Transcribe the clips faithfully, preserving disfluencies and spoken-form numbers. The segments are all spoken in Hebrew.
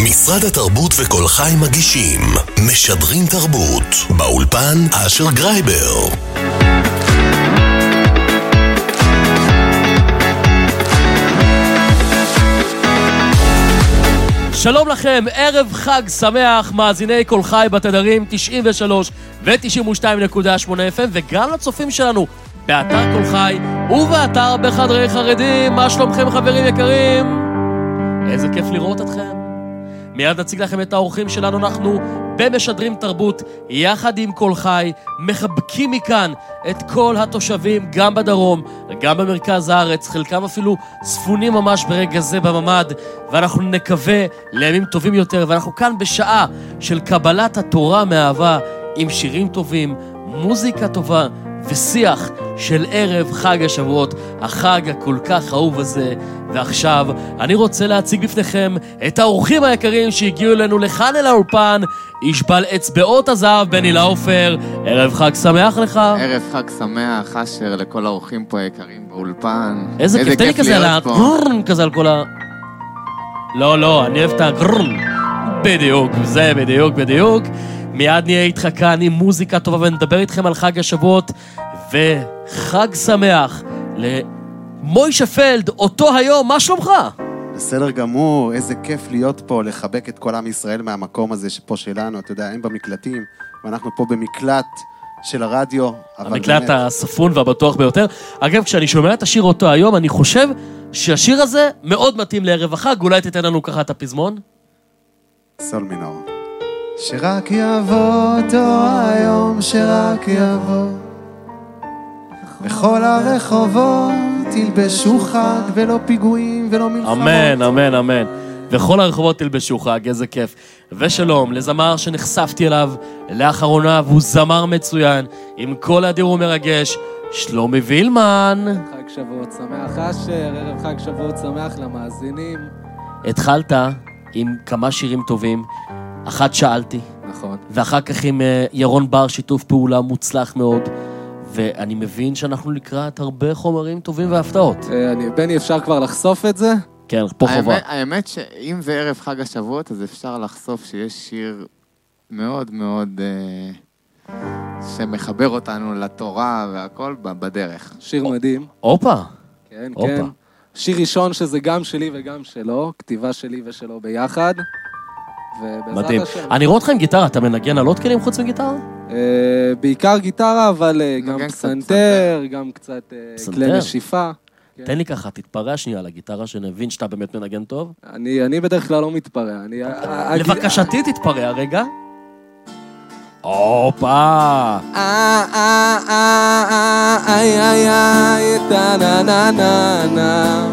משרד התרבות וכל חי מגישים משדרים תרבות באולפן אשר גרייבר. שלום לכם, ערב חג שמח, מאזיני כל חי בתדרים תשעים ושלוש ו-תשעים ושתיים נקודה שמונה אף אם, וגם לצופים שלנו באתר כל חי ובאתר בחדרי חרדים. מה שלומכם חברים יקרים? איזה כיף לראות אתכם. מיד נציג לכם את האורחים שלנו. אנחנו במשדרים תרבות יחד עם כל חי, מחבקים מכאן את כל התושבים, גם בדרום וגם במרכז הארץ, חלקם אפילו צפונים ממש ברגע זה בממד, ואנחנו נקווה לימים טובים יותר. ואנחנו כאן בשעה של קבלת התורה מאהבה, עם שירים טובים, מוזיקה טובה ושיח של ערב חג השבועות, החג הכל כך אהוב הזה. ועכשיו אני רוצה להציג בפניכם את האורחים היקרים שהגיעו אלינו לכאן אל האולפן. איש בעל אצבעות הזהב, בני לאופר, ערב חג שמח לך. ערב חג שמח, אשר, לכל האורחים פה יקרים באולפן. איזה, איזה כיף, תן לי כזה על הגררן כזה על כל ה... לא, לא, אני אוהב את הגררן. בדיוק, זה בדיוק, בדיוק. מיד נהיה איתך כאן עם מוזיקה טובה ונדבר איתכם על חג השבועות וחג שמח למוישה פלד, אותו היום. מה שלומך? בסדר גמור, איזה כיף להיות פה, לחבק את כל עם ישראל מהמקום הזה שפה שלנו, אתה יודע, הם במקלטים, ואנחנו פה במקלט של הרדיו. המקלט באמת... הספון והבטוח ביותר. אגב, כשאני שומע את השיר אותו היום, אני חושב שהשיר הזה מאוד מתאים לערב החג. אולי תתן לנו ככה את הפזמון? סול מינור. שרק יבוא אותו היום, שרק יבוא בכל הרחובות תלבשו חג, ולא פיגועים ולא מלחמות. אמן, אמן, אמן. וכל הרחובות תלבשו חג, איזה כיף. ושלום לזמר שנחשפתי אליו לאחרונה, והוא זמר מצוין עם כל אדיר ומרגש, שלומי וילמן. חג שבועות שמח אשר, ערב חג שבועות שמח למאזינים. התחלת עם כמה שירים טובים, אחת שאלתי, נכון. ואחר כך עם ירון בר, שיתוף פעולה מוצלח מאוד, ואני מבין שאנחנו לקראת הרבה חומרים טובים והפתעות. אני, בני, אפשר כבר לחשוף את זה? כן, פה חובה. האמת, האמת שאם זה ערב חג השבועות, אז אפשר לחשוף שיש שיר מאוד מאוד אה, שמחבר אותנו לתורה והכל בדרך. שיר מדהים. אופה. כן, כן. שיר ראשון שזה גם שלי וגם שלו, כתיבה שלי ושלו ביחד. מדהים. אני רואה אותך עם גיטרה, אתה מנגן על עוד כלים חוץ מגיטרה? בעיקר גיטרה, אבל גם פסנתר, גם קצת כלי נשיפה. תן לי ככה, תתפרע שנייה על הגיטרה, שנבין שאתה באמת מנגן טוב. אני בדרך כלל לא מתפרע. לבקשתי תתפרע, רגע. הופה. אה, אה, אה, אה, איי, איי, איי, טה נה נה נה נה.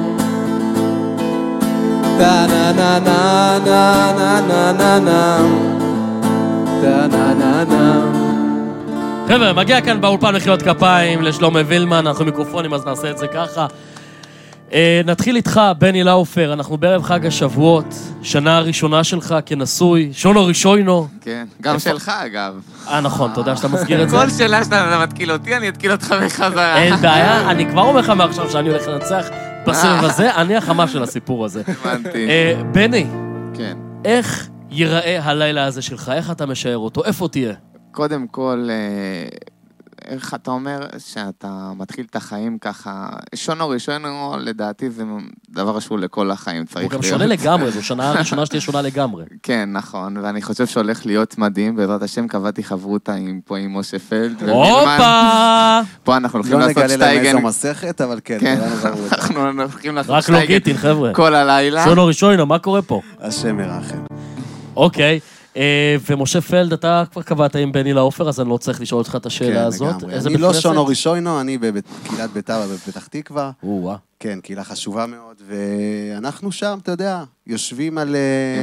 טה נה נה נה נה נה נה נה. טה נה נה נה. חבר'ה, מגיע כאן באולפן מחיאות כפיים לשלומי וילמן, אנחנו מיקרופונים אז נעשה את זה ככה. נתחיל איתך, בני לאופר, אנחנו בערב חג השבועות, שנה הראשונה שלך כנשוי, שונו ראשוינו. כן, גם שלך אגב. אה, נכון, תודה שאתה מזכיר את זה. כל שאלה שאתה מתקיל אותי, אני אתקיל אותך בחזרה. אין בעיה, אני כבר אומר לך מעכשיו שאני הולך לנצח בסבב הזה, אני החמה של הסיפור הזה. הבנתי. בני, כן. איך ייראה הלילה הזה שלך? איך אתה משער אותו? איפה תהיה? קודם כל, איך אתה אומר שאתה מתחיל את החיים ככה, שונו ראשונו, לדעתי זה דבר שהוא לכל החיים צריך להיות. הוא גם שונה לגמרי, זו שנה הראשונה שתהיה שונה לגמרי. כן, נכון, ואני חושב שהולך להיות מדהים, בעזרת השם קבעתי חברותה פה עם משה פלד. הופה! פה אנחנו הולכים לעשות שטייגן. לא נגלה להם איזו מסכת, אבל כן. כן, אנחנו הולכים לעשות שטייגן. רק לא גיטין, חבר'ה. כל הלילה. שונו ראשונו, מה קורה פה? השם ירחם. אוקיי. ומשה פלד, אתה כבר קבעת עם בני לאופר, אז אני לא צריך לשאול אותך את השאלה הזאת. אני לא שונו ראשונו, אני בקהילת ביתר בפתח תקווה. כן, קהילה חשובה מאוד, ואנחנו שם, אתה יודע, יושבים על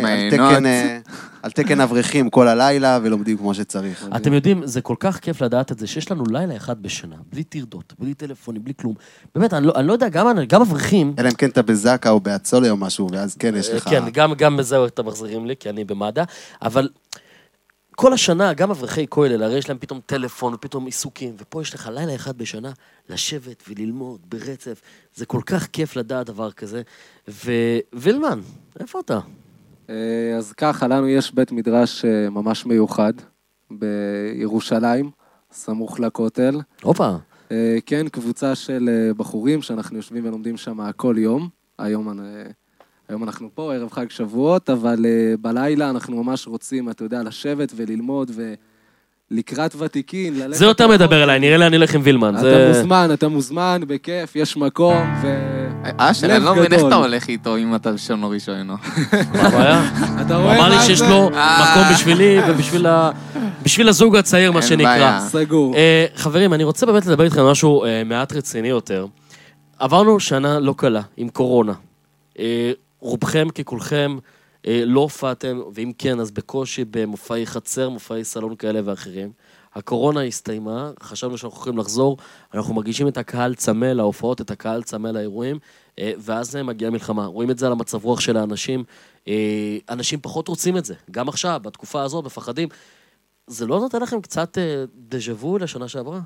תקן אברכים כל הלילה, ולומדים כמו שצריך. אתם יודעים, זה כל כך כיף לדעת את זה, שיש לנו לילה אחד בשנה, בלי תרדות, בלי טלפונים, בלי כלום. באמת, אני לא יודע, גם אברכים... אלא אם כן אתה בזקה או באצולה או משהו, ואז כן, יש לך... כן, גם בזה אתה מחזירים לי, כי אני במד"א, אבל... כל השנה, גם אברכי כולל, הרי יש להם פתאום טלפון ופתאום עיסוקים, ופה יש לך לילה אחד בשנה לשבת וללמוד ברצף. זה כל כך כיף לדעת דבר כזה. ווילמן, איפה אתה? אז ככה, לנו יש בית מדרש ממש מיוחד בירושלים, סמוך לכותל. הופה. כן, קבוצה של בחורים שאנחנו יושבים ולומדים שם כל יום. היום, היום אנחנו פה, ערב חג שבועות, אבל בלילה אנחנו ממש רוצים, אתה יודע, לשבת וללמוד ולקראת ותיקין. זה יותר מדבר אליי, נראה לי אני הולך עם וילמן. אתה מוזמן, אתה מוזמן, בכיף, יש מקום ו... אשר, אני לא מבין איך אתה הולך איתו אם אתה ראשון או ראשון, לא? מה הבעיה? אתה הוא רואה אמר לי מה שיש זה? לו מקום בשבילי ובשביל הזוג הצעיר, מה אין שנקרא. בעיה. סגור. אה, חברים, אני רוצה באמת לדבר איתכם משהו אה, מעט רציני יותר. עברנו שנה לא קלה, עם קורונה. אה, רובכם ככולכם אה, לא הופעתם, ואם כן, אז בקושי במופעי חצר, מופעי סלון כאלה ואחרים. הקורונה הסתיימה, חשבנו שאנחנו יכולים לחזור, אנחנו מרגישים את הקהל צמא להופעות, את הקהל צמא לאירועים, אה, ואז מגיעה מלחמה. רואים את זה על המצב רוח של האנשים. אה, אנשים פחות רוצים את זה. גם עכשיו, בתקופה הזאת, מפחדים. זה לא נותן לכם קצת אה, דז'ה-וו לשנה שעברה?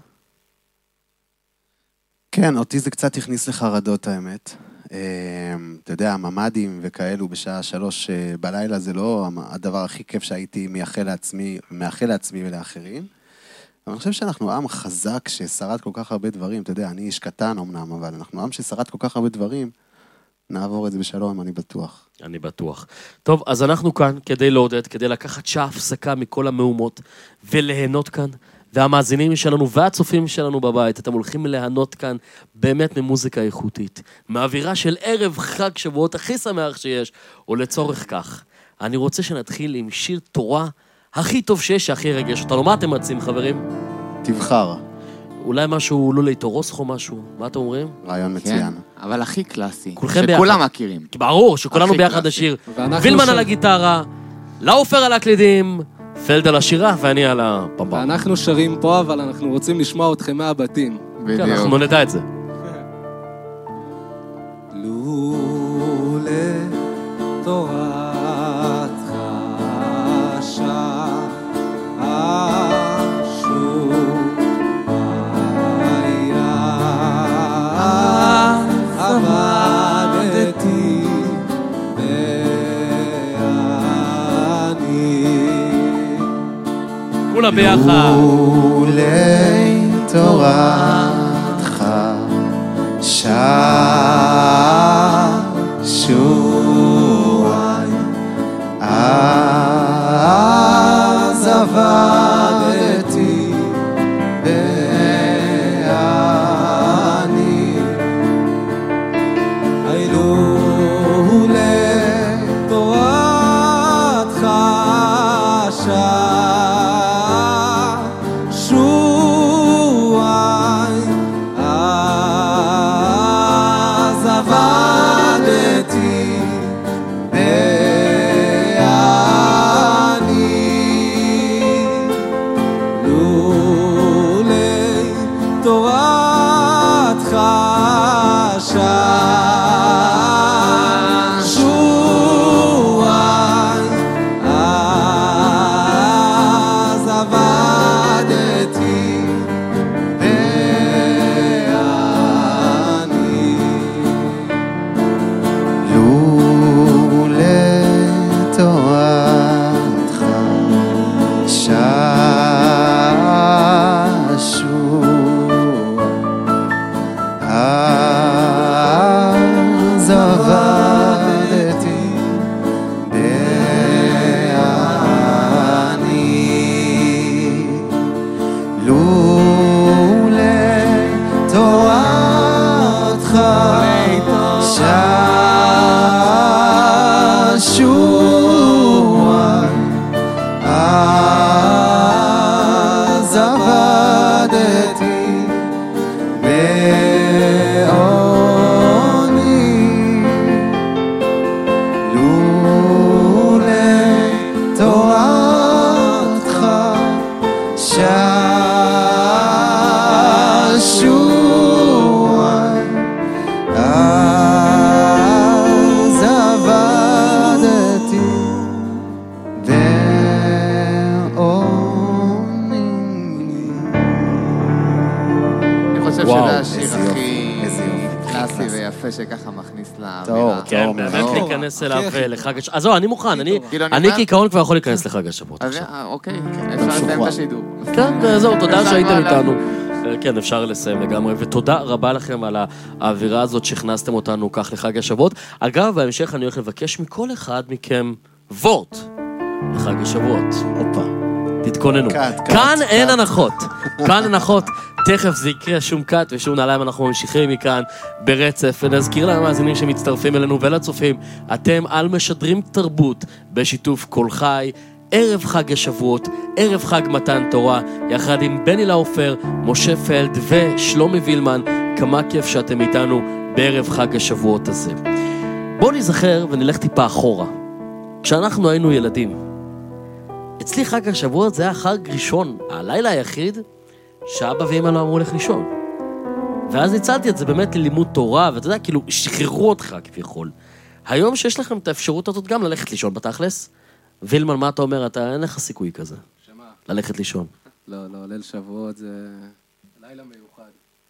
כן, אותי זה קצת הכניס לחרדות, האמת. אתה יודע, ממדים וכאלו בשעה שלוש בלילה, זה לא הדבר הכי כיף שהייתי מייחל לעצמי, מאחל לעצמי ולאחרים. אבל אני חושב שאנחנו עם חזק ששרד כל כך הרבה דברים. אתה יודע, אני איש קטן אמנם, אבל אנחנו עם ששרד כל כך הרבה דברים. נעבור את זה בשלום, אני בטוח. אני בטוח. טוב, אז אנחנו כאן כדי לעודד, כדי לקחת שעה הפסקה מכל המהומות, וליהנות כאן. והמאזינים שלנו והצופים שלנו בבית, אתם הולכים ליהנות כאן באמת ממוזיקה איכותית. מהאווירה של ערב חג שבועות הכי שמח שיש, ולצורך כך, אני רוצה שנתחיל עם שיר תורה הכי טוב שיש, שהכי רגש אותנו. מה אתם מציעים, חברים? תבחר. אולי משהו, לולי תורוסך או משהו? מה אתם אומרים? רעיון כן, מצוין. אבל הכי קלאסי. כולכם ביחד. שכולם מכירים. ברור, שכולנו הכי ביחד קלאסי. לשיר. ואנחנו וילמן שם. על הגיטרה, לאופר על הקלידים, פלד על השירה, ואני על הפמפם. ואנחנו שרים פה, אבל אנחנו רוצים לשמוע אתכם מהבתים. כן, אנחנו בדיוק. נדע את זה. לולא תורתך שעה שוב היה עבדתי ואני כולם ביחד. לולי תורתך ששועי אז עבדתי ואני לולי תורתך ששועי אז עבדתי ואני לולי תורתך ששועי אז עבדתי ואני לולי תורתך ששועי אז עבדתי ואני לולי תורתך ששועי אז עבדתי בעוני לולי תורתך ששועי אז עבדתי יפה שככה מכניס טוב, לאווירה. כן, טוב, באמת טוב. להיכנס אליו הכי, הכי לחג השבועות. אז זהו, אני מוכן, אני- כאילו, אני אני אומר- כעיקרון כבר יכול להיכנס לחג השבועות אז עכשיו. אה, אוקיי, אפשר לסיים את השידור. כן, זהו, תודה אפשר שהייתם כבר איתנו. כן, אפשר לסיים לגמרי, ותודה רבה לכם על האווירה הזאת שהכנסתם אותנו כך לחג השבועות. אגב, בהמשך אני הולך לבקש מכל אחד מכם וורט לחג השבועות. הופה. תתכוננו. קאט, קאט, כאן קאט. אין הנחות. כאן הנחות. תכף זה יקרה, שום קאט ושום נעליים, אנחנו ממשיכים מכאן ברצף, ונזכיר למאזינים שמצטרפים אלינו ולצופים, אתם על משדרים תרבות בשיתוף כל חי, ערב חג השבועות, ערב חג מתן תורה, יחד עם בני לאופר, משה פלד ושלומי וילמן, כמה כיף שאתם איתנו בערב חג השבועות הזה. בואו נזכר ונלך טיפה אחורה. כשאנחנו היינו ילדים, אצלי חג השבועות זה היה חג ראשון, הלילה היחיד שאבא ואמא לא אמרו לך לישון. ואז ניצלתי את זה באמת ללימוד תורה, ואתה יודע, כאילו, שחררו אותך כביכול. היום שיש לכם את האפשרות הזאת גם ללכת לישון בתכלס, וילמן, מה אתה אומר? אתה אין לך סיכוי כזה. שמה? ללכת לישון. לא, לא, ליל שבועות זה לילה מיוחד.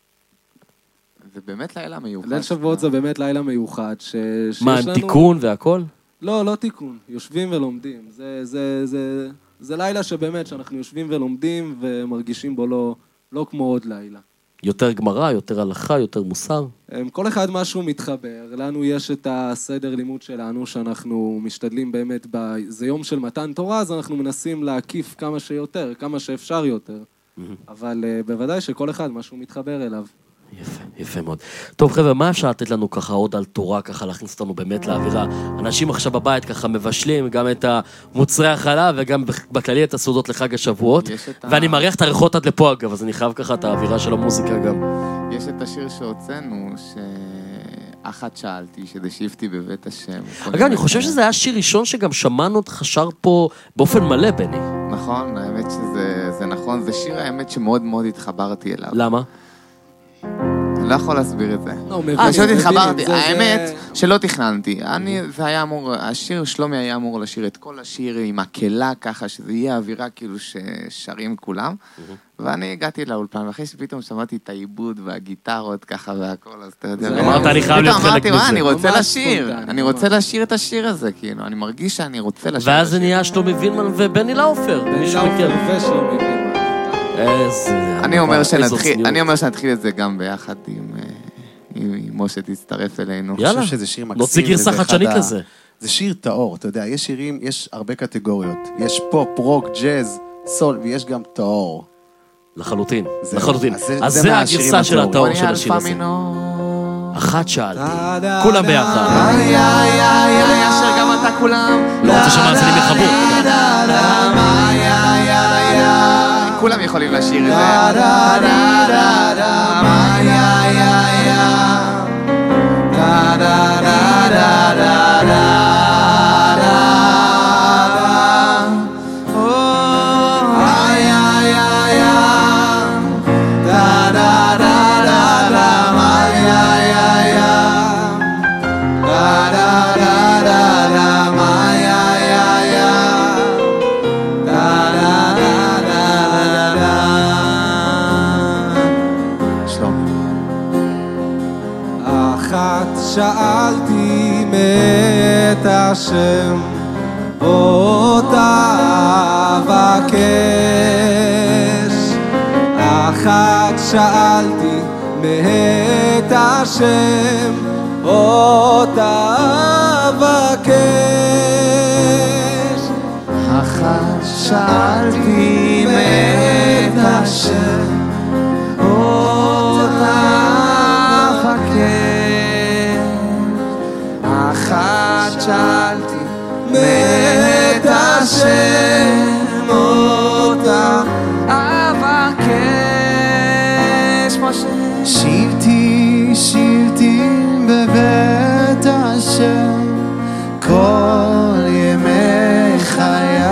זה באמת לילה מיוחד. ליל שבועות זה באמת לילה מיוחד, ש... שיש מה, עם לנו... תיקון והכל? לא, לא תיקון. יושבים ולומדים. זה, זה, זה, זה לילה שבאמת, שאנחנו יושבים ולומדים ומרגישים בו לא, לא כמו עוד לילה. יותר גמרא, יותר הלכה, יותר מוסר. כל אחד משהו מתחבר. לנו יש את הסדר לימוד שלנו, שאנחנו משתדלים באמת, זה יום של מתן תורה, אז אנחנו מנסים להקיף כמה שיותר, כמה שאפשר יותר. אבל בוודאי שכל אחד משהו מתחבר אליו. יפה, יפה מאוד. טוב חבר'ה, מה אפשר לתת לנו ככה עוד על תורה, ככה להכניס אותנו באמת לאווירה? אנשים עכשיו בבית ככה מבשלים גם את המוצרי החלב וגם בכללי את הסעודות לחג השבועות. ואני מריח את הריחות עד לפה אגב, אז אני חייב ככה את האווירה של המוזיקה גם. יש את השיר שהוצאנו, שאחת שאלתי, שדשיבתי בבית השם. אגב, אני חושב שזה היה שיר ראשון שגם שמענו אותך שר פה באופן מלא, בני. נכון, האמת שזה נכון, זה שיר האמת שמאוד מאוד התחברתי אליו. למה? אני לא יכול להסביר את זה. לא, מבין, אה, פשוט מבין, התחברתי, זה- האמת זה- שלא תכננתי. אני, זה היה אמור, השיר, שלומי היה אמור לשיר את כל השיר עם הקלה ככה, שזה יהיה אווירה כאילו ששרים כולם. ואני הגעתי לאולפן, ואחרי שפתאום שמעתי את העיבוד והגיטרות ככה והכל, אז אתה יודע. זה- אמרת, אני חייב להיות פתאום חלק אמרתי, "וואי, מזה." אני רוצה ממש לשיר, ספונטני, אני ממש. רוצה לשיר את השיר הזה, כאילו, אני מרגיש שאני רוצה לשיר את ואז זה השיר. נהיה שלומי וילמן ובני לאופר. מי שמכיר. ושלומי וילמן. איזה... אני אומר איזו שנתחיל, צניעות. אני אומר שנתחיל את זה גם ביחד עם, אה, עם עם משה תצטרף אלינו. יאללה. אני חושב שזה שיר מקסים. נוציא גרסה וזה אחד חדשנית ה- לזה. זה שיר טהור, אתה יודע, יש שירים, יש הרבה קטגוריות. יש פופ, רוק, ג'אז, סול, ויש גם טהור. לחלוטין, זהו. לחלוטין. אז זה- אז זה זה מהשירים הגרסה של הטהורים. הטהור בוא של נהיה השיר אלפא הזה. מינור. אחת שאלתי. כולם ביחד. איי, איי, איי, איי, אשר גם אתה כולם. לא רוצה שהמאזינים יחברו. איי, איי, איי, איי. כולם יכולים לשיר את זה. איי, איי, איי, אחת שאלתי מאת השם, אותה אבקש. אחת שאלתי מאת השם, אותה אבקש. אחת שאלתי מאת השם, אותה אחת שאלתי מאת השם, אותה אבקש. משה שבתי שבתי בבית השם כל ימי חיי,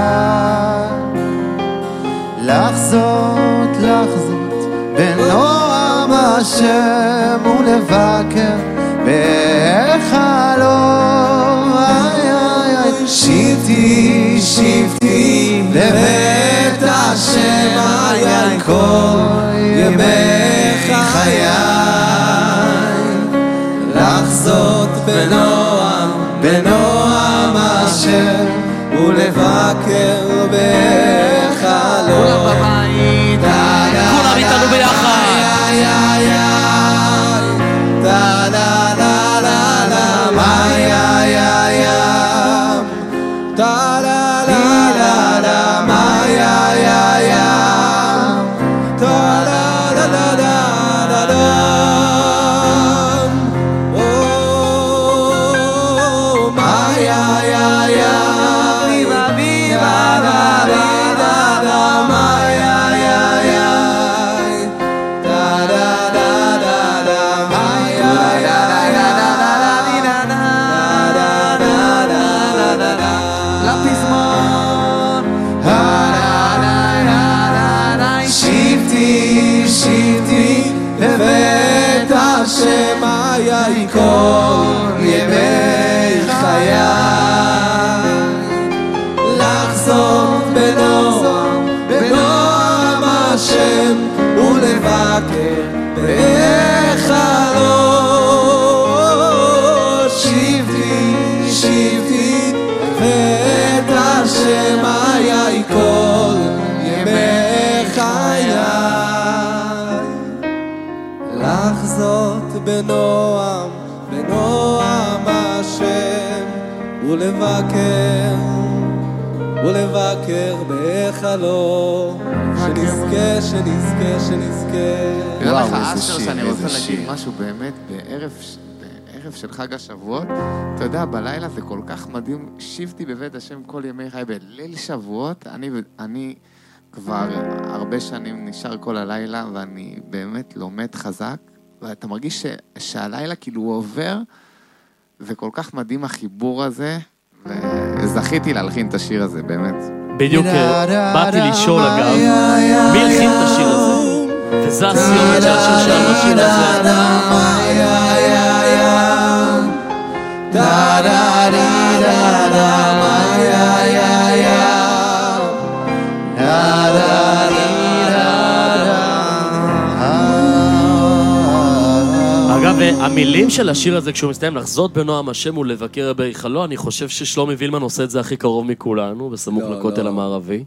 לחזות לחזות בנועם השם ולבקר בחלום. איי איי איי שבתי שבתי לבית השם, איי איי כל ימי חיי, לחזות ולבקר בחלום. כולם בבית, כולם איתנו ביחד. כל ימי חיי לחזור בנועם בנועם השם ולבקר בהיכלו שבתי שבתי ואת השם היה כל ימי חיי לחזור בנועם בנועם השם ולבקר ולבקר בהיכלו שנזכה שנזכה שנזכה. תראה לך אשר שאני רוצה להגיד משהו באמת בערב בערב של חג השבועות, אתה יודע, בלילה זה כל כך מדהים. שבתי בבית השם כל ימי חיי. בליל שבועות אני אני כבר הרבה שנים נשאר כל הלילה ואני באמת לומד חזק, ואתה מרגיש ש, שהלילה כאילו הוא עובר, וכל כך מדהים החיבור הזה, וזכיתי להלחין את השיר הזה, באמת. בדיוק באתי לשאול אגב, מי הלחין את השיר הזה? וזה הסיומת של השיר של השיר הזה. המילים של השיר הזה, כשהוא מסתיים, לחזות בנועם השם ולבקר בהיכלו, אני חושב ששלומי וילמן עושה את זה הכי קרוב מכולנו, בסמוך לכותל המערבי.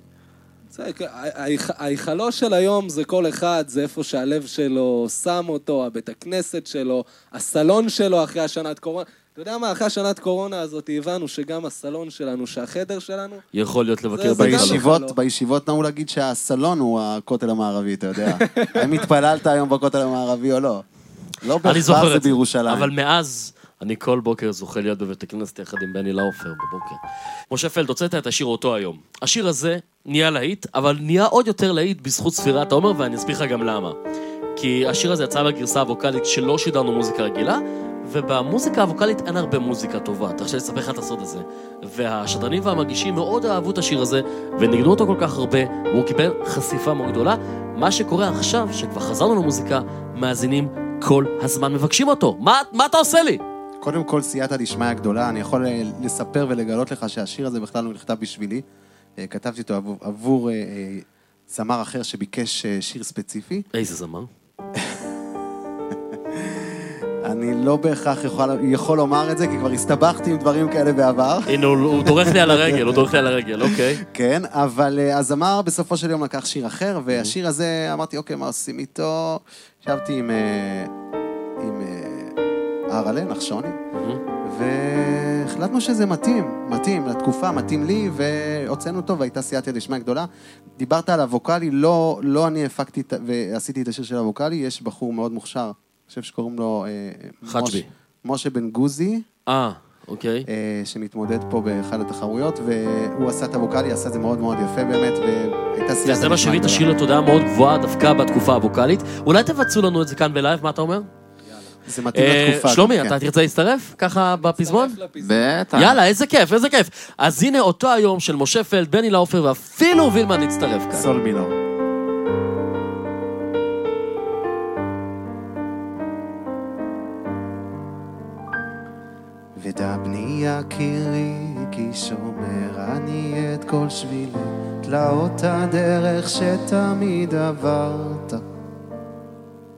ההיכלו של היום זה כל אחד, זה איפה שהלב שלו שם אותו, הבית הכנסת שלו, הסלון שלו אחרי השנת קורונה. אתה יודע מה, אחרי השנת קורונה הזאת הבנו שגם הסלון שלנו, שהחדר שלנו... יכול להיות לבקר בהיכלו. בישיבות נהוג להגיד שהסלון הוא הכותל המערבי, אתה יודע. האם התפללת היום בכותל המערבי או לא? לא בהכרח זה בירושלים. אבל מאז, אני כל בוקר זוכה להיות בבית הכנסת יחד עם בני לאופר בבוקר. משה פלד, הוצאת את השיר אותו היום. השיר הזה נהיה להיט, אבל נהיה עוד יותר להיט בזכות ספירת העומר, ואני אסביר לך גם למה. כי השיר הזה יצא בגרסה הווקלית שלא שידרנו מוזיקה רגילה, ובמוזיקה הווקלית אין הרבה מוזיקה טובה. תרשה לספר לך את הסוד הזה. והשדרנים והמגישים מאוד אהבו את השיר הזה, ונגנו אותו כל כך הרבה, והוא קיבל חשיפה מאוד גדולה. מה שקורה עכשיו, שכבר חזרנו למוזיקה, מאזינים כל הזמן מבקשים אותו. מה, מה אתה עושה לי? קודם כל, סייעתא דשמיא הגדולה. אני יכול לספר ולגלות לך שהשיר הזה בכלל לא נכתב בשבילי. כתבתי אותו עבור, עבור זמר אחר שביקש שיר ספציפי. איזה זמר? אני לא בהכרח יכול, יכול לומר את זה, כי כבר הסתבכתי עם דברים כאלה בעבר. הנה, הוא, הוא דורך לי על הרגל, הוא דורך לי על הרגל, אוקיי. כן, אבל הזמר בסופו של יום לקח שיר אחר, והשיר הזה, אמרתי, אוקיי, מה עושים איתו? ישבתי עם, עם ארלה, נחשוני, והחלטנו שזה מתאים, מתאים לתקופה, מתאים לי, והוצאנו אותו, והייתה סייעתא דשמיא גדולה. דיברת על הווקלי, לא, לא אני הפקתי ועשיתי את השיר של הווקלי, יש בחור מאוד מוכשר, אני חושב שקוראים לו חג'בי. משה בן גוזי. אה, אוקיי. שמתמודד פה באחד התחרויות, והוא עשה את הווקלי, עשה את זה מאוד מאוד יפה באמת, והייתה סייעתא. זה מה שהביא את השיר לתודעה מאוד גבוהה, דווקא בתקופה הווקלית. אולי תבצעו לנו את זה כאן בלייב, מה אתה אומר? זה מתאים לתקופה. שלומי, אתה תרצה להצטרף? ככה בפזמון? בטח. יאללה, איזה כיף, איזה כיף. אז הנה אותו היום של משה פלד, בני לאופר, ואפילו וילמן נצטרף כאן. סול מינור. ודע בני יקירי, כי שומר אני את כל שבילי, תלאות הדרך שתמיד עברת,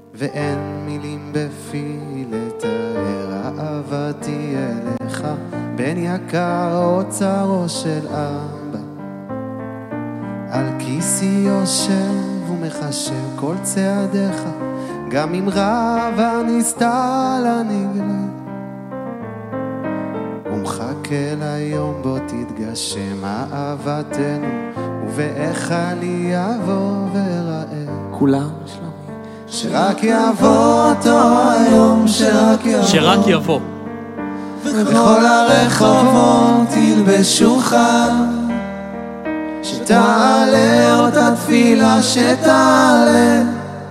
ואין מילים בפי לתאר אהבתי אליך, בן יקר אוצרו של אבא, על כיסי יושב ומחשב כל צעדיך, גם אם רב הנסתר לנגלה. ומחכה ליום בו תתגשם אהבתנו, ובאיך לי יבוא וראה. כולם שלומי. שרק יבוא אותו היום, שרק יבוא. שרק יבוא. וכל הרחובות ילבשו חג, שתעלה אותה תפילה שתעלה,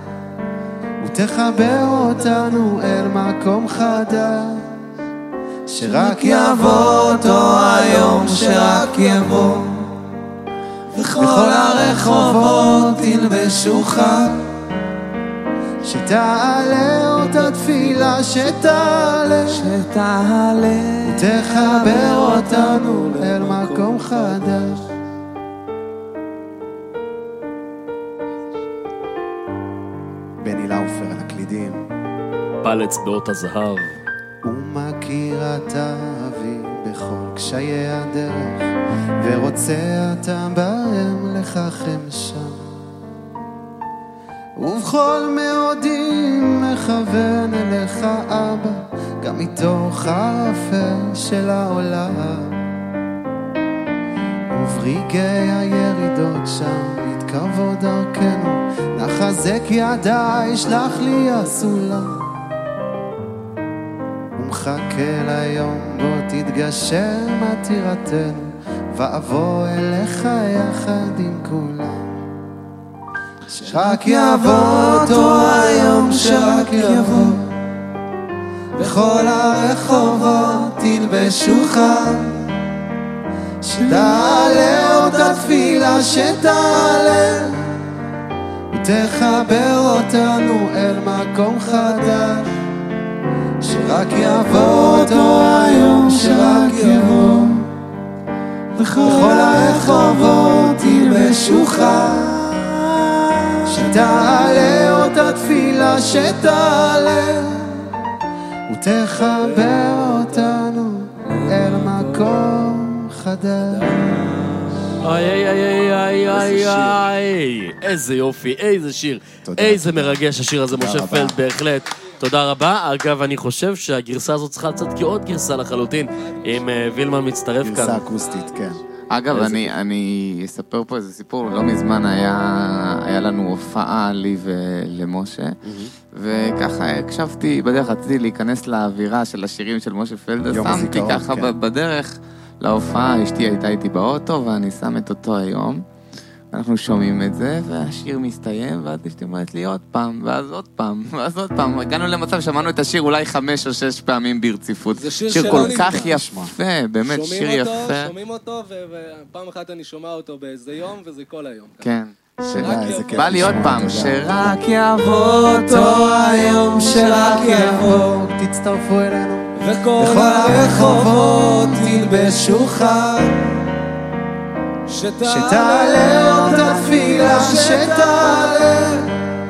ותחבר אותנו אל מקום חדש. שרק יבוא אותו היום, שרק יבוא, וכל הרחובות ילבשו חג, שתעלה אותה תפילה שתעלה, שתעלה, ותחבר אותנו אל מקום חדש. בני לאופר על הקלידים. פלץ באות הזהב. ומכיר אתה אבי בכל קשיי הדרך, ורוצה אתה בהם לככם שם, ובכל מאודים מכוון אליך אבא, גם מתוך האפר של העולם. וברגעי הירידות שם יתקרבו דרכנו, נחזק ידיי, שלח לי הסולם. ומחכה ליום בו תתגשם עתירתנו, ואבוא אליך יחד עם כולם. שרק יבוא אותו היום, שרק יבוא, בכל הרחובות תלבשו חג, שתעלה אותה תפילה שתעלה, ותחבר אותנו אל מקום חדש. שרק יבוא אותו היום, שרק יבוא, בכל הרחובות תלבשו חג, שתעלה אותה תפילה שתעלה, ותחבר אותנו אל מקום חדש. איי איי איי איי איי איי, איזה יופי, איזה שיר, איזה מרגש השיר הזה, משה פלד, בהחלט. תודה רבה. אגב, אני חושב שהגרסה הזאת צריכה לצאת כעוד גרסה לחלוטין, אם וילמן מצטרף כאן. גרסה אקוסטית, כן. אגב, אני, אני אספר פה איזה סיפור, לא מזמן היה, היה לנו הופעה לי ולמשה, וככה הקשבתי, בדרך רציתי להיכנס לאווירה של השירים של משה פלד, שמתי ככה כן. בדרך להופעה, אשתי הייתה איתי באוטו, ואני שם את אותו היום, אנחנו שומעים את זה, והשיר מסתיים, ואז אשתי אומרת לי עוד פעם, ואז עוד פעם, ואז עוד פעם. הגענו למצב, שמענו את השיר אולי חמש או שש פעמים ברציפות. זה שיר, שיר כל כך יפה, באמת, שיר אותו, יפה. שומעים אותו, ופעם אחת אני שומע אותו באיזה יום, וזה כל היום. כן. בא לי עוד פעם, שרק יבוא אותו היום, שרק יבוא, תצטרפו אלינו, וכל הרחובות תלבשו חג, שתעלה אותה תפילה שתעלה,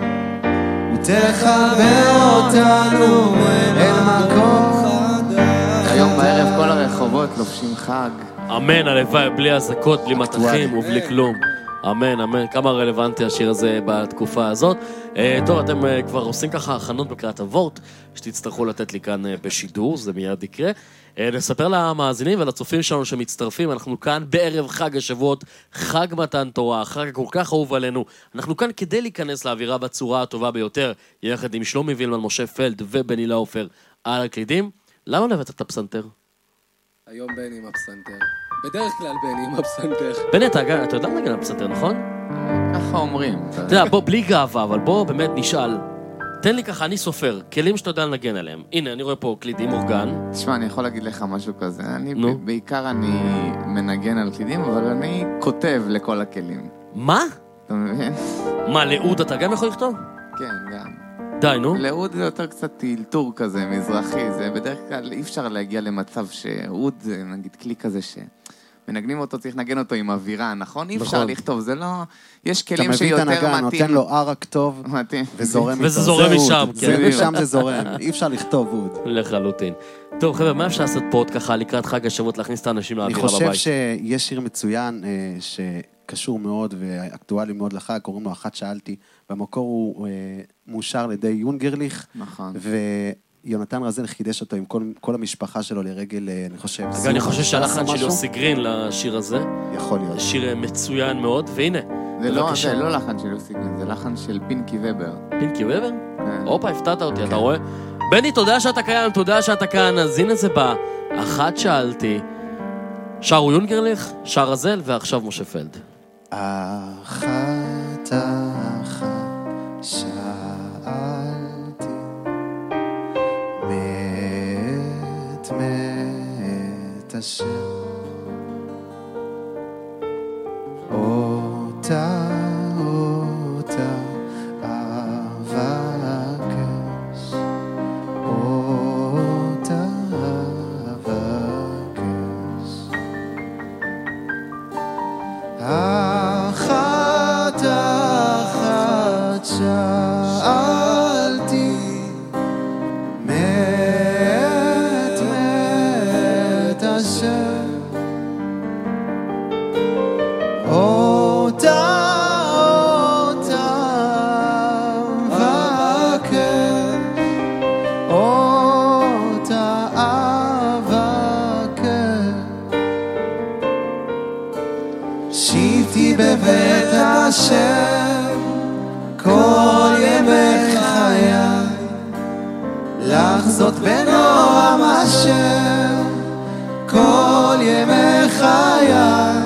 ותחבר אותנו אל מקום חדש. היום בערב כל הרחובות לובשים חג. אמן, הלוואי, בלי הזקות, בלי מתחים ובלי כלום. אמן, אמן. כמה רלוונטי השיר הזה בתקופה הזאת. טוב, אתם כבר עושים ככה הכנות בקריאת הוורט, שתצטרכו לתת לי כאן בשידור, זה מיד יקרה. נספר למאזינים ולצופים שלנו שמצטרפים, אנחנו כאן בערב חג השבועות, חג מתן תורה, חג כל כך אהוב עלינו. אנחנו כאן כדי להיכנס לאווירה בצורה הטובה ביותר, יחד עם שלומי וילמן, משה פלד ובני לאופר על הקלידים. למה לבטא את הפסנתר? היום בני עם הפסנתר. בדרך כלל בני עם הפסנתר. בני, אתה, אתה יודע לנגן הפסנתר, נכון? ככה אומרים. אתה יודע, בוא, בלי גאווה, אבל בוא באמת נשאל. תן לי ככה, אני סופר, כלים שאתה יודע לנגן עליהם. הנה, אני רואה פה קלידים אורגן. תשמע, אני יכול להגיד לך משהו כזה. אני, ב- בעיקר אני מנגן על קלידים, אבל אני כותב לכל הכלים. מה? אתה מבין? מה, לאוד אתה גם יכול לכתוב? כן, גם. די, נו. לאוד זה יותר קצת טילטור כזה, מזרחי. זה בדרך כלל אי אפשר להגיע למצב שאוד זה נגיד כלי כזה ש... מנגנים אותו, צריך לנגן אותו עם אווירה, נכון? אי אפשר לכתוב, זה לא... יש כלים שיותר מתאים. אתה מביא את הנגן, נותן לו ערק טוב, וזורם איתו. וזה זורם משם, כן. זה משם זה זורם, אי אפשר לכתוב עוד. לחלוטין. טוב, חבר'ה, מה אפשר לעשות פה עוד ככה לקראת חג השבועות, להכניס את האנשים אני לאווירה בבית? חושב שיש שיר מצוין שקשור מאוד ואקטואלי מאוד לחג, קוראים לו אחת שאלתי, במקור הוא מאושר על ידי יונגרליך, נכון. ויונתן רזן חידש אותו עם כל, כל המשפחה שלו לרגל, אני חושב... אגב, אני חושב שהלחן של יוסי גרין לשיר הזה, יכול להיות. שיר מצוין מאוד, והנה. זה לא, זה לא לחן של יוסי גרין, זה לחן של פינקי ובר. פינקי ובר? כן. הופה, הפתעת אותי, אתה רואה? בני, תודה שאתה קיים, תודה שאתה כאן, אז הנה זה בא. אחת שאלתי, שרו יונגרליך, שר רזל, ועכשיו משה פלד. אחת אחת שאלתי, מת מת השם, אותה אותה אבקש, אותה אבקש. אחת אחת שאלתי, מת מת השם, אותה אותה אבקש, אותה אבקש. שבתי בבית השם כל ימי חיי, לחזות בנועם השם כל ימי חיי,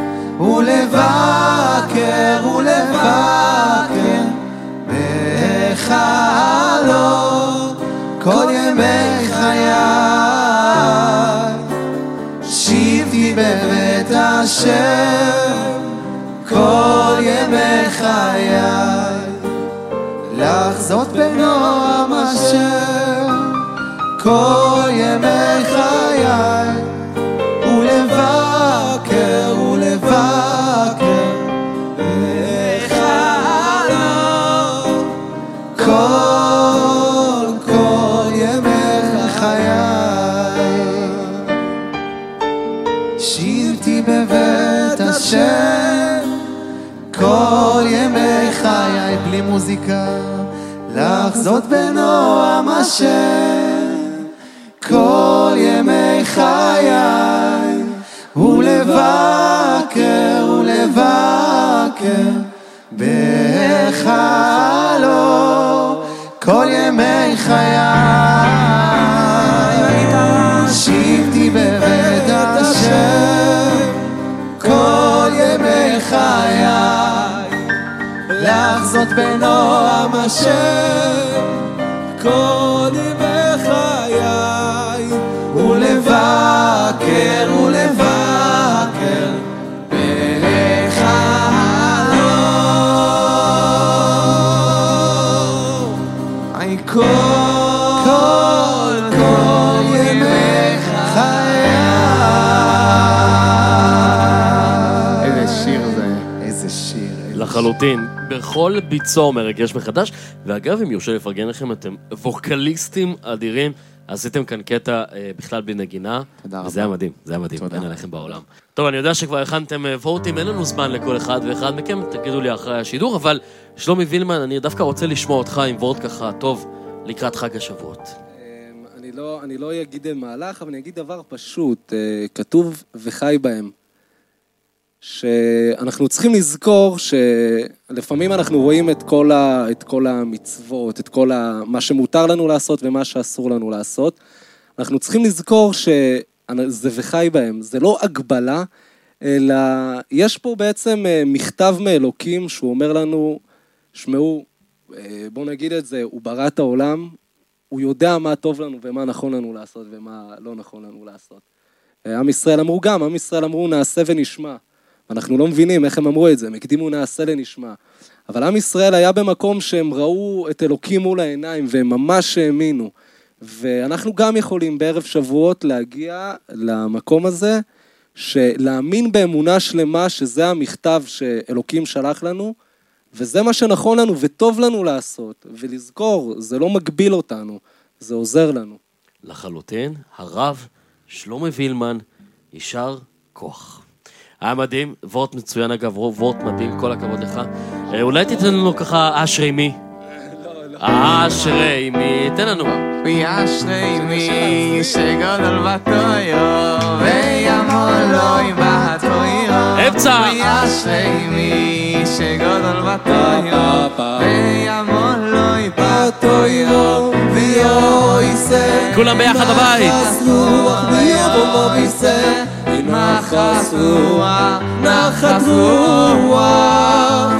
ולבקר ולבקר בחלום כל ימי חיי. שבתי בבית השם כל ימי חיי, לחזות בנועם השם כל ימי חיי, ולבקר ולבקר בחלום כל כל ימי חיי. שבתי בבית השם כל ימי חיי, בלי מוזיקה, לחזות בנועם השם כל ימי חיי, ולבקר ולבקר בחלום כל ימי חיי. שבתי בבית השם כל ימי חיי, לחזות בנועם השם כל ימי חיי, ולבקר ולבקר בחלום ay כל כל ימי חיי. איזה שיר זה. איזה שיר. לחלוטין, בכל ביצוע מרגש מחדש, ואגב, אם יורשה לפרגן לכם, אתם ווקליסטים אדירים, עשיתם כאן קטע אה, בכלל בנגינה, תודה וזה היה רבה. מדהים, זה היה מדהים, תודה. אין עליכם בעולם. טוב, אני יודע שכבר הכנתם אה, וורטים, אין לנו זמן לכל אחד ואחד מכם, תגידו לי אחרי השידור, אבל שלומי וילמן, אני דווקא רוצה לשמוע אותך עם וורט ככה טוב, לקראת חג השבועות. אני לא, אני לא אגיד מהלך, אבל אני אגיד דבר פשוט, כתוב וחי בהם. שאנחנו צריכים לזכור שלפעמים אנחנו רואים את כל, ה, את כל המצוות, את כל ה, מה שמותר לנו לעשות ומה שאסור לנו לעשות. אנחנו צריכים לזכור שזה וחי בהם, זה לא הגבלה, אלא יש פה בעצם מכתב מאלוקים שהוא אומר לנו, שמעו, בואו נגיד את זה, הוא ברא את העולם, הוא יודע מה טוב לנו ומה נכון לנו לעשות ומה לא נכון לנו לעשות. עם ישראל אמרו גם, עם ישראל אמרו נעשה ונשמע. אנחנו לא מבינים איך הם אמרו את זה, הם הקדימו נעשה לנשמע. אבל עם ישראל היה במקום שהם ראו את אלוקים מול העיניים, והם ממש האמינו. ואנחנו גם יכולים בערב שבועות להגיע למקום הזה, שלהאמין באמונה שלמה שזה המכתב שאלוקים שלח לנו, וזה מה שנכון לנו וטוב לנו לעשות. ולזכור, זה לא מגביל אותנו, זה עוזר לנו. לחלוטין. הרב שלומי וילמן, יישר כוח. היה מדהים, וורט מצוין אגב, וורט מדהים, כל הכבוד לך. אולי תיתן לנו ככה אשרי מי? אשרי מי, תן לנו. אשרי מי שגודל בתויו וימול לוי בתויו אמצע. אשרי מי שגודל בתויו וימול לוי בתויו ויועיסה כולם ביחד בבית. נחס רוח ויועיסה נחס רוח נחת רוח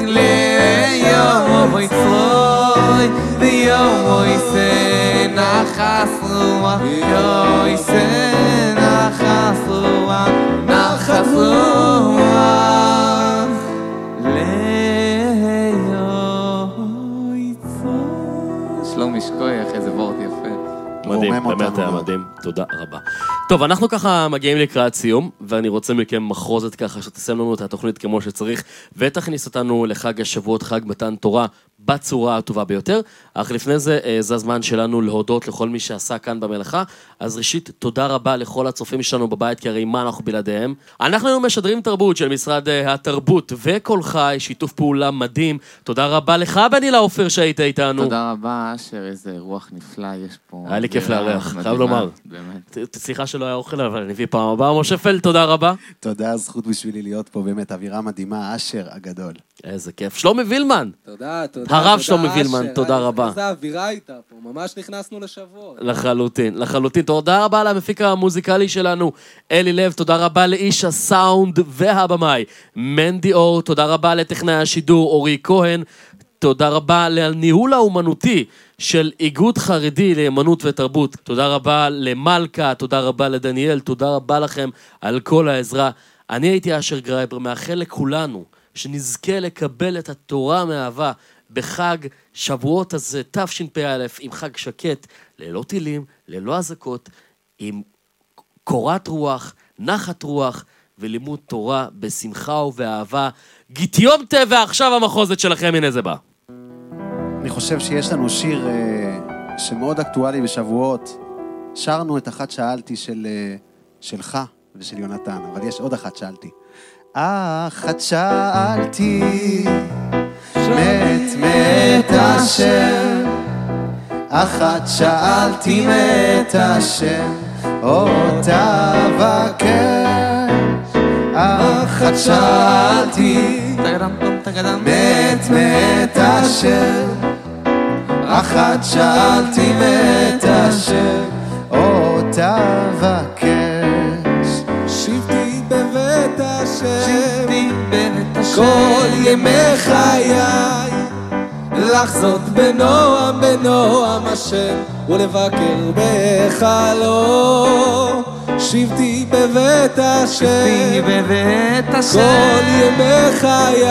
ליום ויצלוי ויום ויצא נחס רוח ויועיסה נחס רוח נחת רוח ליום ויצא שלום משקוייך, איזה וורט יפה. מדהים, באמת היה מדהים, תודה רבה. טוב, אנחנו ככה מגיעים לקראת סיום, ואני רוצה מכם מחרוזת ככה שתסיים לנו את התוכנית כמו שצריך, ותכניס אותנו לחג השבועות, חג מתן תורה, בצורה הטובה ביותר. אך לפני זה, זה הזמן שלנו להודות לכל מי שעשה כאן במלאכה. אז ראשית, תודה רבה לכל הצופים שלנו בבית, כי הרי מה אנחנו בלעדיהם. אנחנו היום משדרים תרבות של משרד התרבות וכל חי, שיתוף פעולה מדהים. תודה רבה לך, בני לאופר, שהיית איתנו. תודה רבה, אשר, איזה רוח נפלא יש פה. היה לי כיף לארח, חייב לומר. סליחה שלא היה אוכל, אבל אני אביא פעם הבאה. משה פלד, תודה רבה. תודה, זכות בשבילי להיות פה, באמת אווירה מדהימה, אשר הגדול. איזה כיף. שלומי וילמן. תודה, תודה. הרב שלומי וילמן, תודה רבה. איזה אווירה הייתה פה, ממש נכנסנו לשבוע. לחלוטין, לחלוטין. תודה רבה למפיק המוזיקלי שלנו, אלי לב, תודה רבה לאיש הסאונד והבמאי, מנדי אור, תודה רבה לטכנאי השידור, אורי כהן, תודה רבה לניהול האומנותי של איגוד חרדי לאמנות ותרבות, תודה רבה למלכה, תודה רבה לדניאל, תודה רבה לכם על כל העזרה. אני הייתי אשר גרייבר, מאחל לכולנו שנזכה לקבל את התורה מאהבה בחג שבועות הזה, תשפ"א, עם חג שקט, ללא טילים, ללא אזעקות, עם קורת רוח, נחת רוח ולימוד תורה בשמחה ובאהבה. גיטיום טבע, עכשיו המחוזת שלכם, הנה זה בא. אני חושב שיש לנו שיר uh, שמאוד אקטואלי בשבועות. שרנו את אחת שאלתי של, uh, שלך ושל יונתן, אבל יש עוד אחת שאלתי. אחת שאלתי מת מת השם, אחת שאלתי מת השם, אותה בקש. אחת שאלתי מת מת השם, אחת שאלתי מת השם, אותה בקש. שבתי בבית השם, שבתי בבית השם, כל ימי חיי, לחזות בנועם בנועם השם, ולבקר בחלום. שבתי בבית השם, שבתי בבית השם, כל ימי חיי,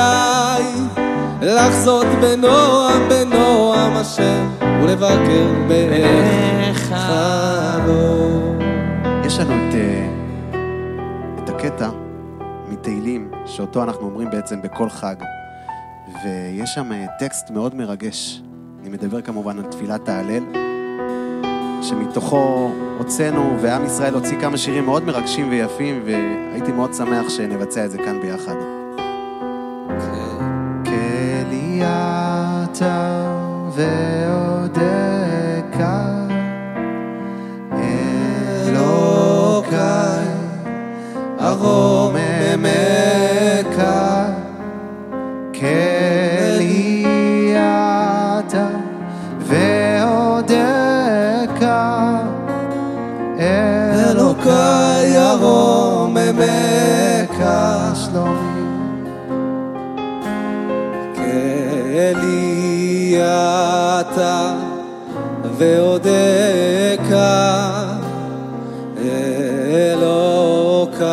לחזות בנועם בנועם השם, ולבקר בחלום. יש לנו את, את הקטע מתהילים, שאותו אנחנו אומרים בעצם בכל חג, ויש שם טקסט מאוד מרגש. אני מדבר כמובן על תפילת ההלל, שמתוכו הוצאנו, ועם ישראל הוציא כמה שירים מאוד מרגשים ויפים, והייתי מאוד שמח שנבצע את זה כאן ביחד. כליאתה ועודקה אלוקי הרוממך, כליאתה ועודקה אלוקי הרוממך. שלומי כליאתה ועודקה אלוקי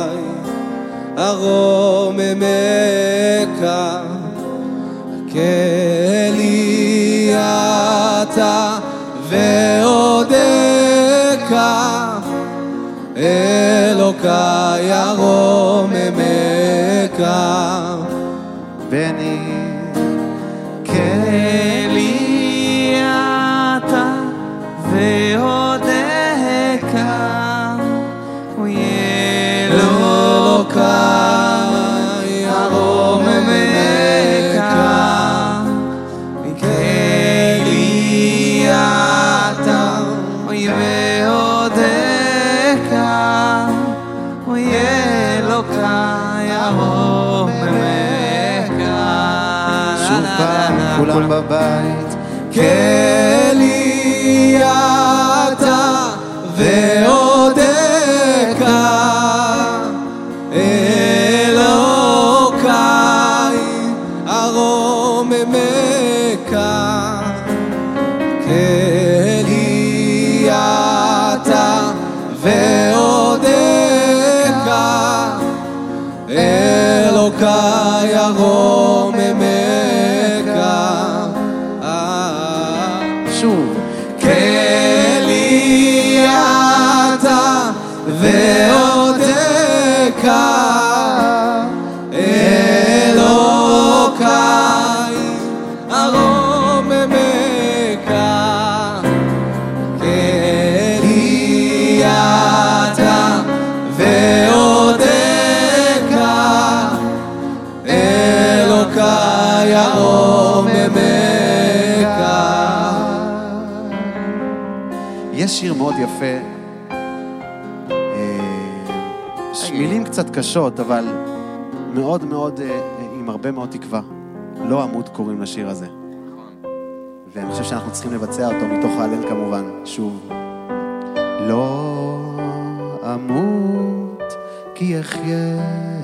הרוממך, כליאתה ועודקה אלוקי הרוממך. בני כליאתה ועודקה פעם כולם בבית. כלי אתה ועודך אלוקיי ארוממך. כלי אתה ועודך אלוקיי ארוממך. שוב. כלי אתה ועודך אלוקיי ארוממך. כלי אתה ועודך אלוקיי ארוממך. יש שיר מאוד יפה, מילים קצת קשות, אבל מאוד מאוד, עם הרבה מאוד תקווה. לא עמוד קוראים לשיר הזה. ואני חושב שאנחנו צריכים לבצע אותו מתוך ההלל כמובן. שוב. לא אמות כי אחיה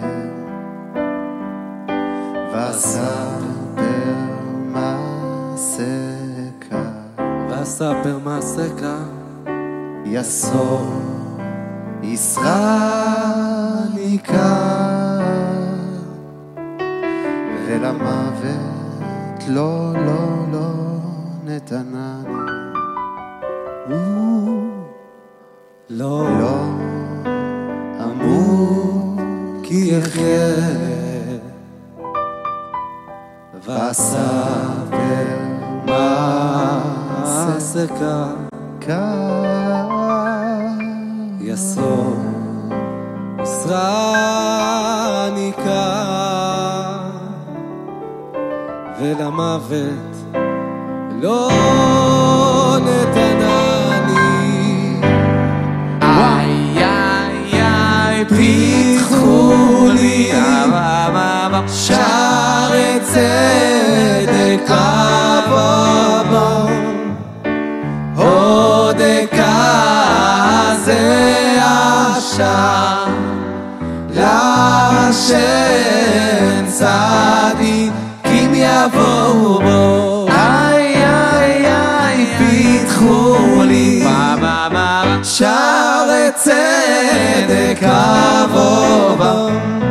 ואספר מעשך ואספר מעשך יסור ישראל יקר ולמוות לא לא לא נתנני. לא לא אמות כי אחיה ואספר מעשך יסור ישראל יקר ולמוות לא נתנני. איי איי איי פיתחו לי שערי צדק אבא הודקה זה אשר לשם צדיקים יבואו בו. איי איי איי פיתחו לי שערי צדק אבא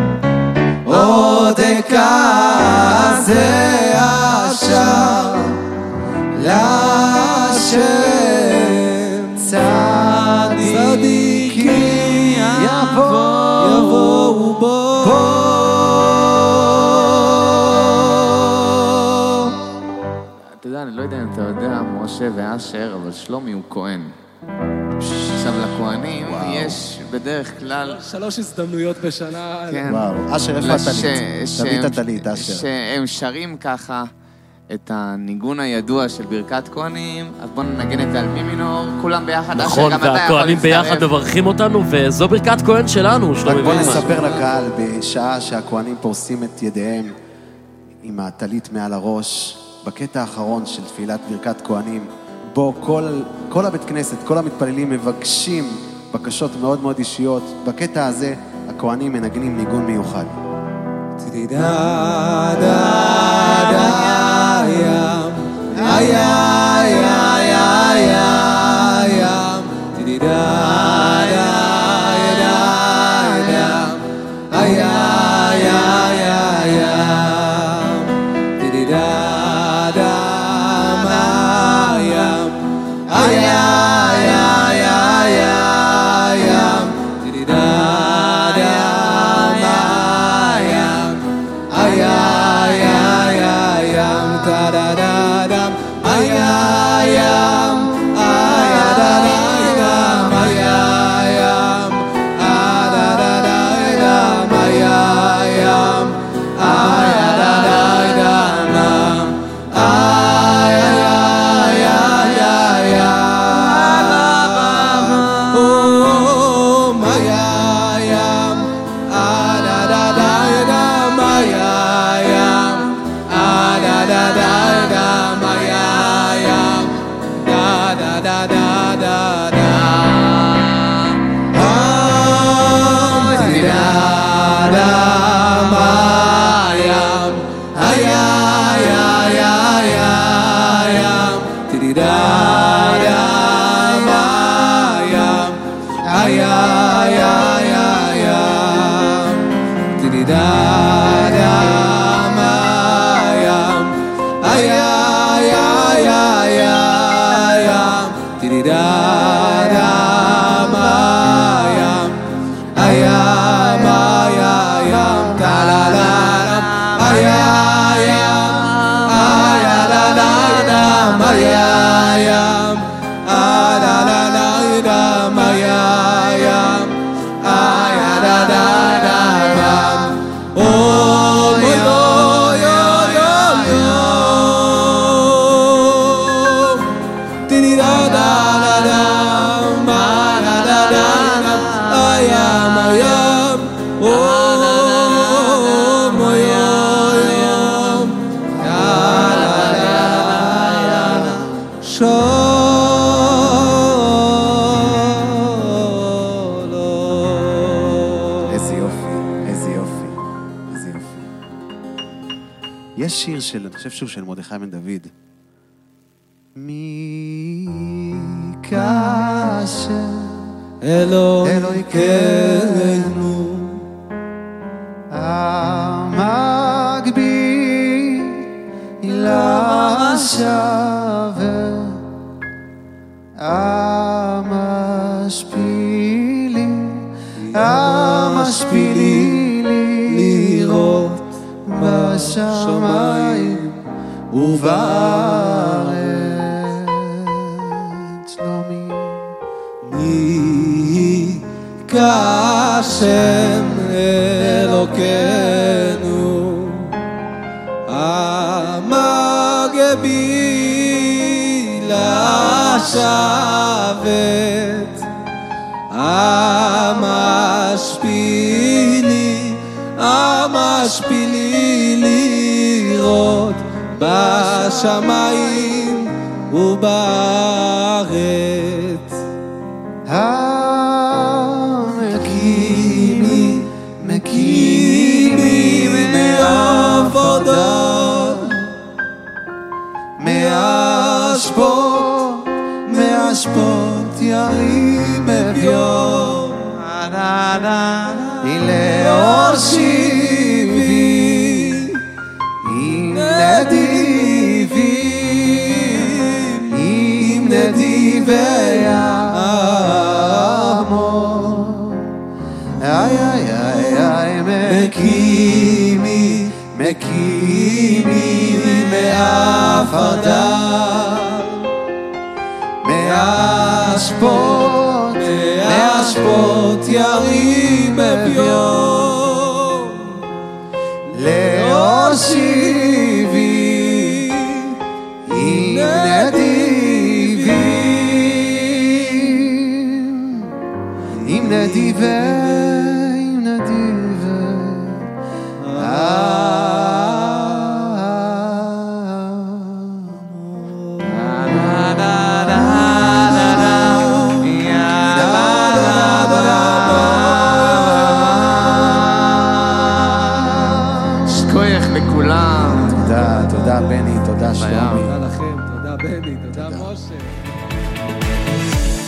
הודקה זה אשר לשם צדיקים יבואו בו. אתה יודע, אני לא יודע אם אתה יודע, משה ואשר, אבל שלומי הוא כהן. עכשיו, לכהנים יש בדרך כלל... שלוש הזדמנויות בשנה. כן. וואו, אשר, איפה לש- הטלית? ש- תביא את שהם- הטלית, אשר. שהם שרים ככה את הניגון הידוע של ברכת כהנים, אז בואו ננגן את זה על מי מינור, כולם ביחד. אשר, נכון, גם אתה יכול והכהנים להצטרף. ביחד מברכים אותנו, וזו ברכת כהן שלנו, רק שלומי בוא וילמן. נספר לקהל, בשעה שהכהנים פורסים את ידיהם עם הטלית מעל הראש, בקטע האחרון של תפילת ברכת כהנים, בו כל, כל הבית כנסת, כל המתפללים מבקשים בקשות מאוד מאוד אישיות. בקטע הזה הכהנים מנגנים ניגון מיוחד. ay, דם הים, הים, הים, דם הים, הים, הים, טללם, הים, הים, הים, הלללם, הים, הלללם, אוי אוי אוי אוי טידידדדדם, הלללם, הים, הים, אוי אוי איזה יופי, איזה יופי, איזה יופי. יש שיר של, אני חושב שהוא של מרדכי בן דוד. מי כאשר אלוהיכנו המגביל לשווה המשפילים המשפילים לראות בשמיים ובארץ. שלומי מי כשם אלוקינו המגביל לשבת המשפילי המשפילי לראות בשמיים ובארץ. המקימי מקימי מעבודות מאשפות מאשפות ירים אביו לאור שיבי עם נדיבים עם נדיבי עמו איי איי איי איי מקימי מקימי מעפרדם מאשפות מאשפות ירים אביו לאור שיבי עם נדיבים עם נדיבי עם נדיבי תודה, תודה בני, תודה שלומי. תודה לכם, תודה בני, תודה משה.